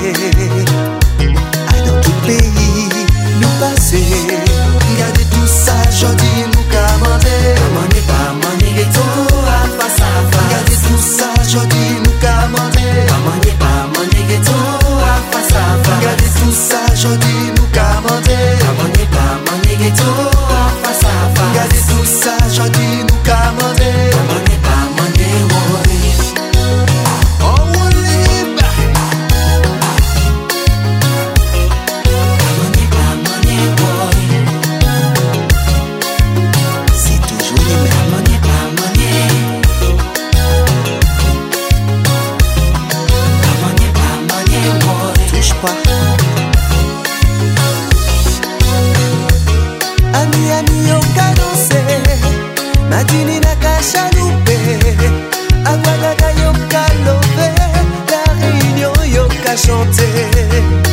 dans tout pays, nous passer. Regardez tout ça, jodi nous commander. Pas manger ghetto à face à face. Regardez tout ça, jodi nous commander. Pas manger ghetto à face à face. Regardez tout ça, jodi nous commander. Pas manger ghetto à face à face. Regardez tout ça, jodi nous commander. Pas manger Ami yo ka danse, Madini na ka chaloupe, Aguadaga yo ka love, La Réunion yo ka chante.